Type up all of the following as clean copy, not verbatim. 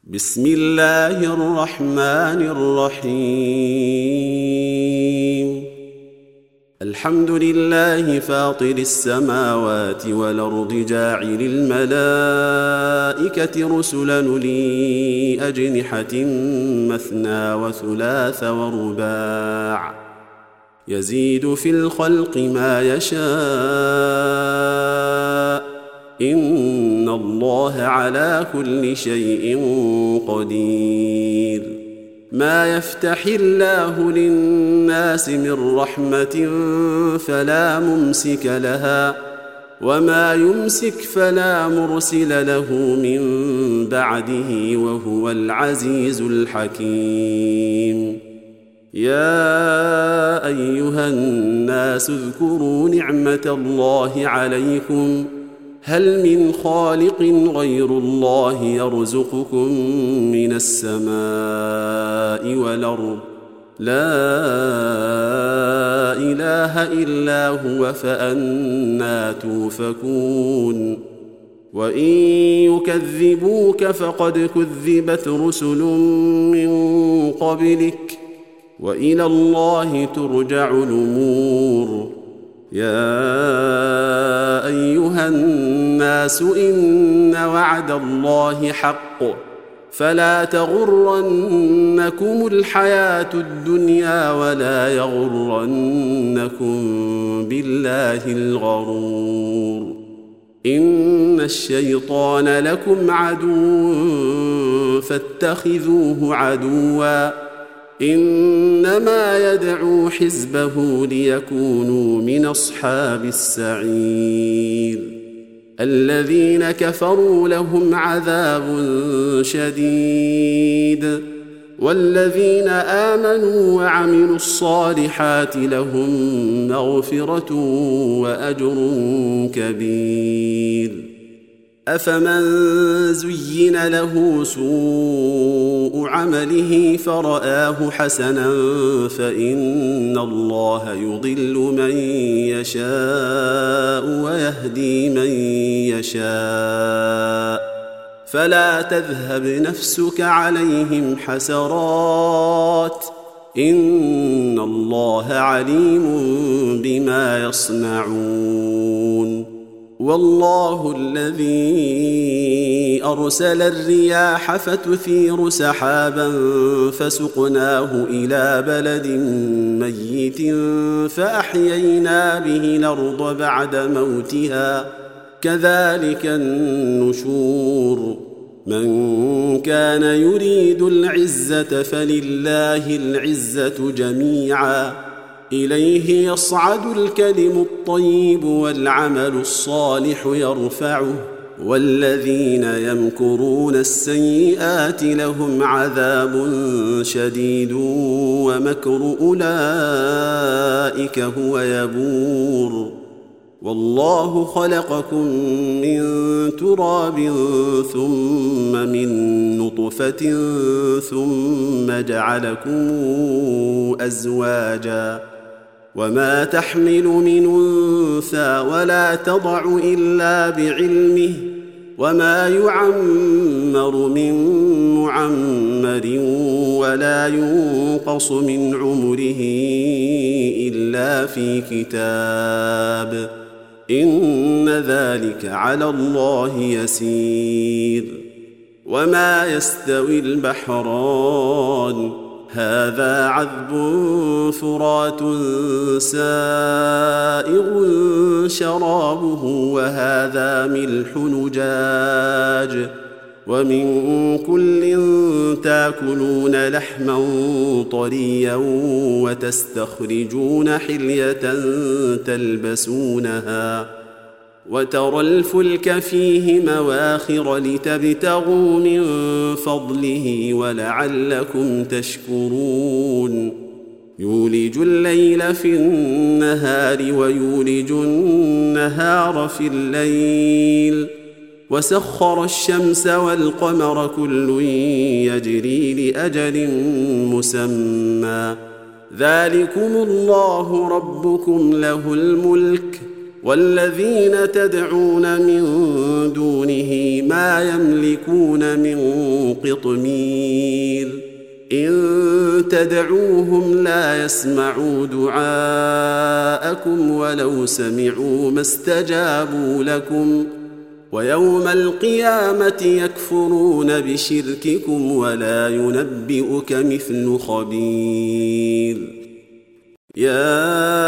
بسم الله الرحمن الرحيم. الحمد لله فاطر السماوات والأرض جاعل الملائكة رسلا أولي أجنحة مثنى وثلاث ورباع يزيد في الخلق ما يشاء إن الله على كل شيء قدير. ما يفتح الله للناس من رحمة فلا ممسك لها وما يمسك فلا مرسل له من بعده وهو العزيز الحكيم. يا أيها الناس اذكروا نعمة الله عليكم هل من خالق غير الله يرزقكم من السماء والأرض لا إله إلا هو فأنى توفكون. وإن يكذبوك فقد كذبت رسل من قبلك وإلى الله ترجع الأمور. يا أيها الناس إن وعد الله حق فلا تغرنكم الحياة الدنيا ولا يغرنكم بالله الغرور. إن الشيطان لكم عدو فاتخذوه عدوا إنما يدعو حزبه ليكونوا من أصحاب السعير. الذين كفروا لهم عذاب شديد والذين آمنوا وعملوا الصالحات لهم مغفرة وأجر كبير. أفمن زين له سوء عمله فرآه حسنا فإن الله يضل من يشاء ويهدي من يشاء فلا تذهب نفسك عليهم حسرات إن الله عليم بما يصنعون. والله الذي أرسل الرياح فتثير سحابا فسقناه إلى بلد ميت فأحيينا به الأرض بعد موتها كذلك النشور. من كان يريد العزة فلله العزة جميعا إليه يصعد الكلم الطيب والعمل الصالح يرفعه والذين يمكرون السيئات لهم عذاب شديد ومكر أولئك هو يبور. والله خلقكم من تراب ثم من نطفة ثم جعلكم أزواجا وما تحمل من أنثى ولا تضع إلا بعلمه وما يعمر من معمر ولا ينقص من عمره إلا في كتاب إن ذلك على الله يسير. وما يستوي البحران هذا عذب فرات سائغ شرابه وهذا ملح نجاج ومن كل تاكلون لحما طريا وتستخرجون حلية تلبسونها وترى الفلك فيه مواخر لتبتغوا من فضله ولعلكم تشكرون. يولج الليل في النهار ويولج النهار في الليل وسخر الشمس والقمر كل يجري لأجل مسمى ذلكم الله ربكم له الملك والذين تدعون من دونه ما يملكون من قطمير إن تدعوهم لا يسمعوا دعاءكم ولو سمعوا ما استجابوا لكم ويوم القيامة يكفرون بشرككم ولا ينبئك مثل خبير. يا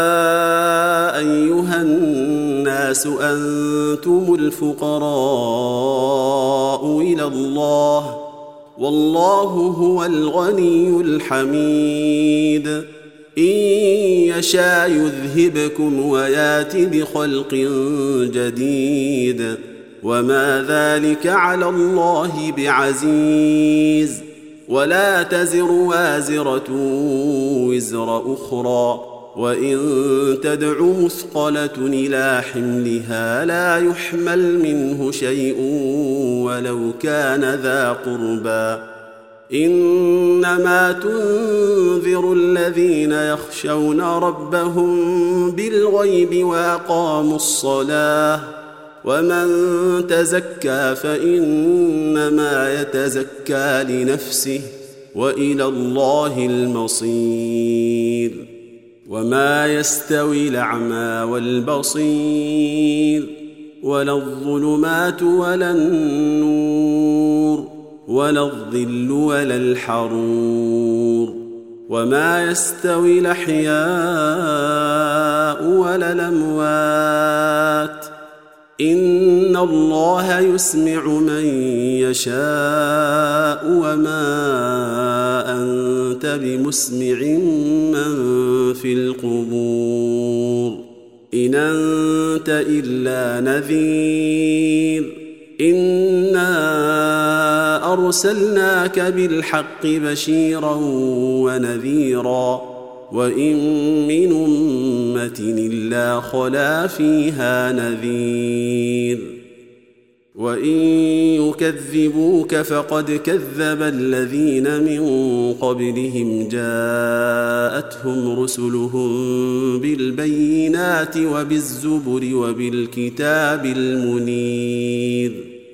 أيها الناس أنتم الفقراء إلى الله والله هو الغني الحميد إن يشاء يذهبكم ويات بخلق جديد وما ذلك على الله بعزيز ولا تزر وازرة وزر أخرى وإن تدع مثقلة إلى حملها لا يحمل منه شيء ولو كان ذا قربى إنما تنذر الذين يخشون ربهم بالغيب وأقاموا الصلاة ومن تزكى فإنما يتزكى لنفسه وإلى الله المصير. وما يستوي الأعمى والبصير ولا الظلمات ولا النور ولا الظل ولا الحرور وما يستوي الأحياء ولا الأموات إن الله يسمع من يشاء وما أنت بمسمع من في القبور إن أنت إلا نذير إنا أرسلناك بالحق بشيرا ونذيرا وإن من أمة إلا خلا فيها نذير وإن يكذبوك فقد كذب الذين من قبلهم جاءتهم رسلهم بالبينات وبالزبر وبالكتاب المنير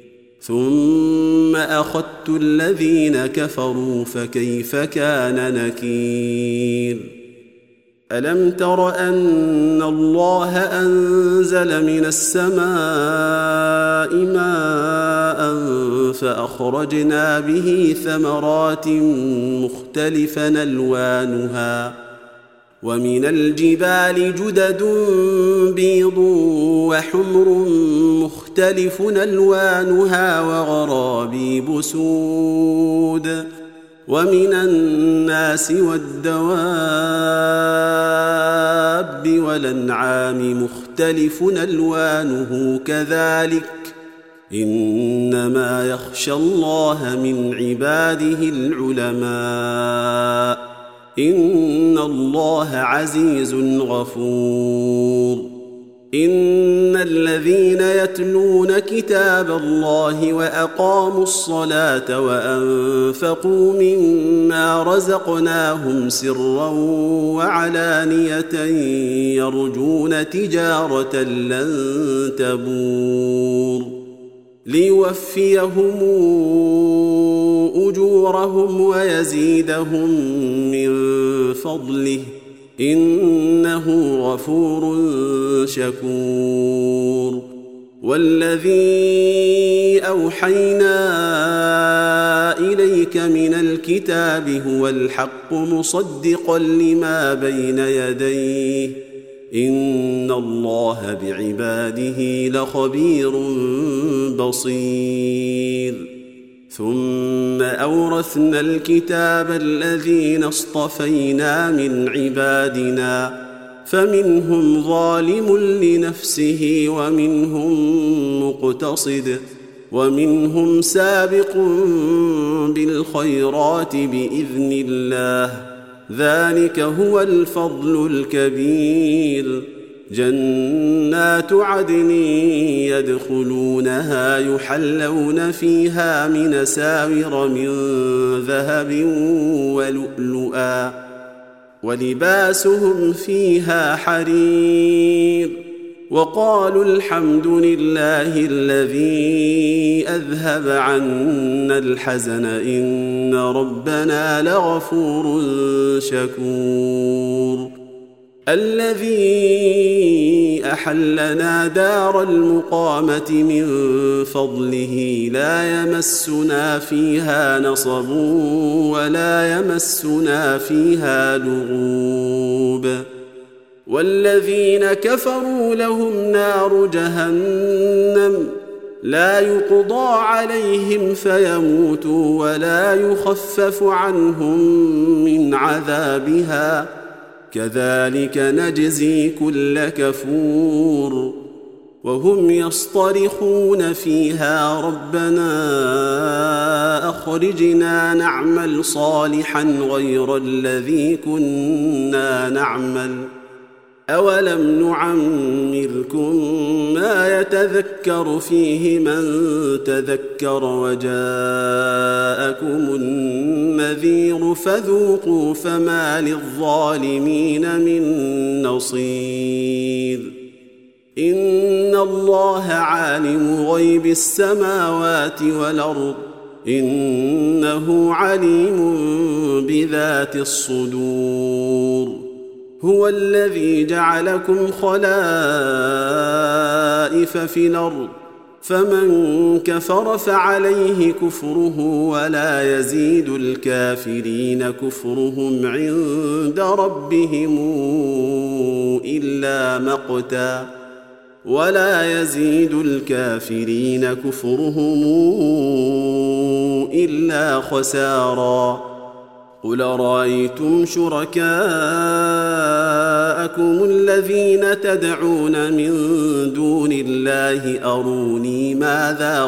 ثم أخذت الذين كفروا فكيف كان نكير. ألم تر أن الله أنزل من السماء ماء فأخرجنا به ثمرات مختلفا ألوانها ومن الجبال جدد بيض وحمر مختلف ألوانها وغرابيب سود ومن الناس والدواب والأنعام مختلف ألوانه كذلك إنما يخشى الله من عباده العلماء إن الله عزيز غفور. إن الذين يتلون كتاب الله وأقاموا الصلاة وأنفقوا مما رزقناهم سرا وعلانية يرجون تجارة لن تبور ليوفيهم أجورهم ويزيدهم من فضله إنه غفور شكور. والذي أوحينا إليك من الكتاب هو الحق مصدقا لما بين يديه إن الله بعباده لخبير بصير. ثم أورثنا الكتاب الذين اصطفينا من عبادنا فمنهم ظالم لنفسه ومنهم مقتصد ومنهم سابق بالخيرات بإذن الله ذلك هو الفضل الكبير. جنات عدن يدخلونها يحلون فيها من أساور من ذهب ولؤلؤا ولباسهم فيها حرير وقالوا الحمد لله الذي أذهب عنا الحزن إن ربنا لغفور شكور الذي أحلنا دار المقامة من فضله لا يمسنا فيها نصب ولا يمسنا فيها لغوب والذين كفروا لهم نار جهنم لا يقضى عليهم فيموتوا ولا يخفف عنهم من عذابها كذلك نجزي كل كفور وهم يصطرخون فيها ربنا أخرجنا نعمل صالحا غير الذي كنا نعمل أولم نعمركم ما يتذكر فيه من تذكر وجاءكم النذير فذوقوا فما للظالمين من نصير إن الله عالم غيب السماوات والأرض إنه عليم بذات الصدور هو الذي جعلكم خلائف في الأرض فمن كفر فعليه كفره ولا يزيد الكافرين كفرهم عند ربهم إلا مقتا ولا يزيد الكافرين كفرهم إلا خسارا قل رأيتم شركاءكم الذين تدعون من دون الله أروني ماذا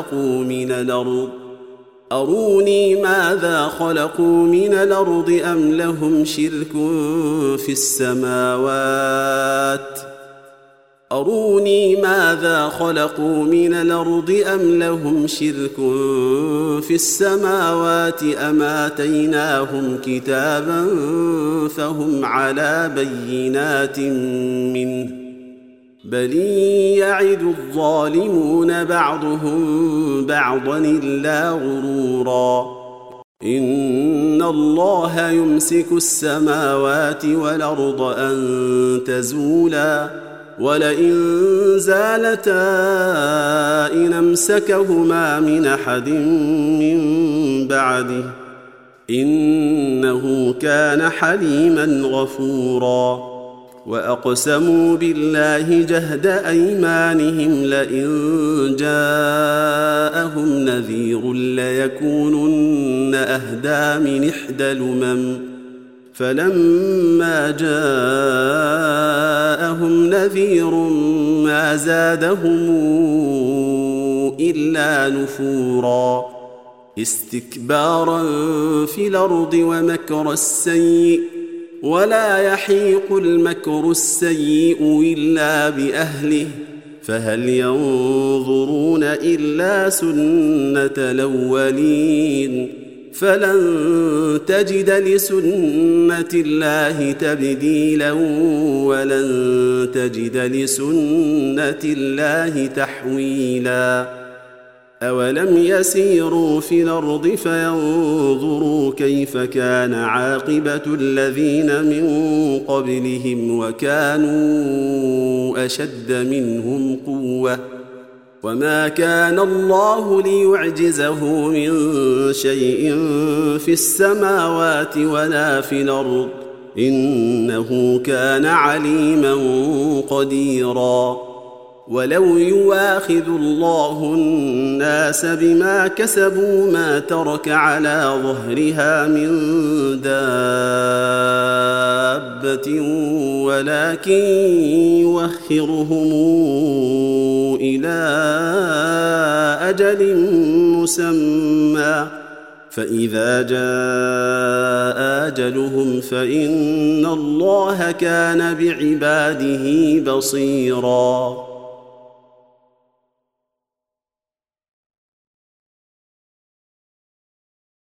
خلقوا من الأرض أم لهم شرك في السماوات أروني ماذا خلقوا من الأرض أم لهم شرك في السماوات أم آتيناهم كتابا فهم على بينات منه بل يعد الظالمون بعضهم بعضا إلا غرورا إن الله يمسك السماوات والأرض أن تزولا ولئن زالتا إن أمسكهما من أحد من بعده إنه كان حليما غفورا وأقسموا بالله جهد أيمانهم لئن جاءهم نذير ليكونن أهدى من إحدى الأمم فلما جاءهم نذير ما زادهم إلا نفورا استكبارا في الأرض ومكر السيء ولا يحيق المكر السيء إلا بأهله فهل ينظرون إلا سنة الأولين فلن تجد لسنة الله تبديلا ولن تجد لسنة الله تحويلا أولم يسيروا في الأرض فينظروا كيف كان عاقبة الذين من قبلهم وكانوا أشد منهم قوة وما كان الله ليعجزه من شيء في السماوات ولا في الأرض إنه كان عليما قديرا ولو يواخذ الله الناس بما كسبوا ما ترك على ظهرها من دابة ولكن يوخرهم إلى أجل مسمى فإذا جاء أجلهم فإن الله كان بعباده بصيراً